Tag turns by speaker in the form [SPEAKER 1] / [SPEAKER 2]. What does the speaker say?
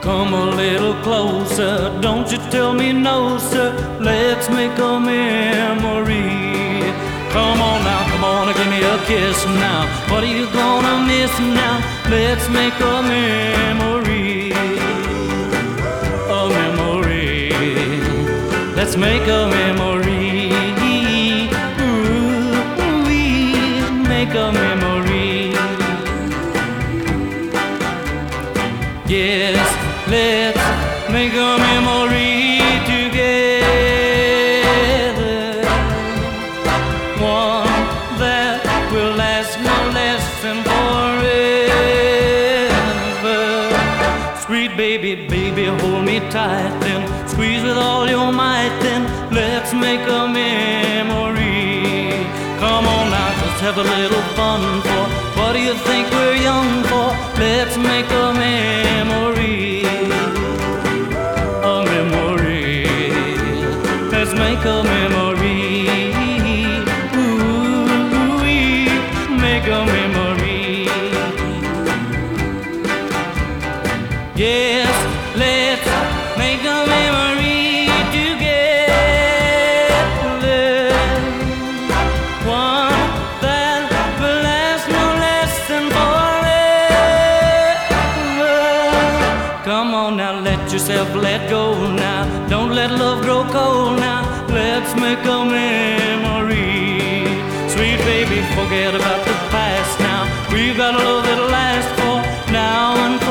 [SPEAKER 1] Come a little closer, don't you tell me no, sir. Let's make a memory. Come on now, come on and give me a kiss now. What are you gonna miss now? Let's make a memory. A memory. Let's make a memory. Ooh, we make a memory. Yes, let's make a memory together. One that will last no less than forever. Sweet baby, baby, hold me tight then. Squeeze with all your might then. Let's make a memory. Come on now, just have a little fun for. What do you think we're young for? Let's make a memory. A memory. Let's make a memory. Ooh, we make a memory. Yes, let's make a memory together. One that will last no less than forever. Come on now, let yourself let go now. Don't let love grow cold now. Let's make a memory. Sweet baby, forget about the past now. We've got a love that'll last for now and forever.